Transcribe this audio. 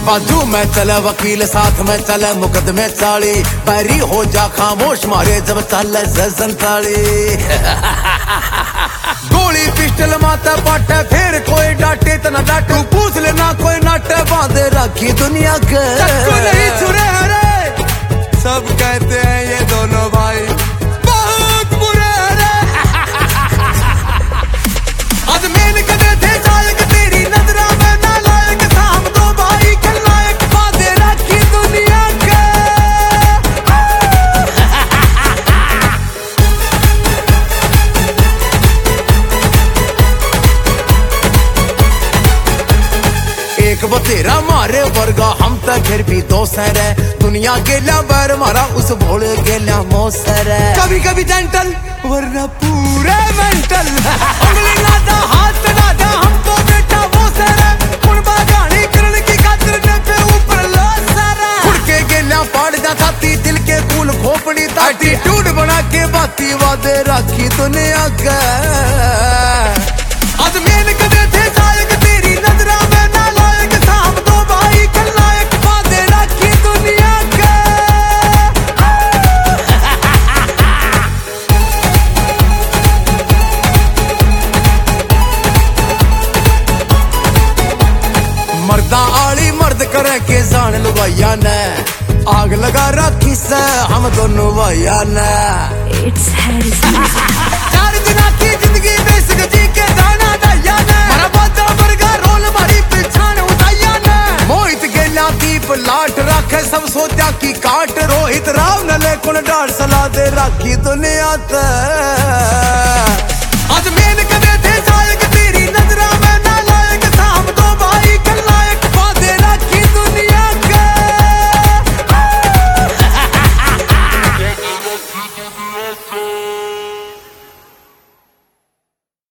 बाजू में चले वकील साथ में चले मुकदमे चाली, बैरी हो जा खामोश मारे जब चले संताली। गोली पिस्टल माता पाटे फिर कोई डांटे तो न डांटे, पूछ लेना कोई नाटे बांधे रखी दुनिया के नहीं छुरे रे। सब कहते हैं ये दोनों भाई बहुत बुरे रे। आज मैंने कदे थे जायक तेरी नजरा में ना लायक, साम दो भाई खलनायक बांधे रखी दुनिया के। एक बतेरा मारे वर्गा हम तक फिर भी दो सर है, दुनिया गेला बैर मारा उस भोले गेला मोसर है। कभी कभी जेंटल वरना पूरे मेंटल, उंगली नादा हाथ नादा हमको बेटा वो सर है, मुड़बा गाड़ी करने की खातिर ने पे ऊपर लो सर है। उड़ के गेला पाड़ जा छाती दिल के कूल खोपड़ी ताटी, एटीट्यूड बना के बाती वादे रखी दुनिया के। आज मैंने कदे थे जायक तेरी नजरा में ना लायक, साम दो भाई खलनायक बांधे रखी दुनिया के। मर्दा आली मर्द करे के जान लुगाइया ने, आग लगा रखी से हम दोनों भैया ने। चार दिना की जिंदगी बेस जी के दाना दैया ने, मरा बादा वर्गा रोल मारी पिछान उठाइया ने। मोहित गेला दीप लाट रखे सब सोचा की काट, रोहित राव नले कुल डाल सला दे रखी दुनिया ते।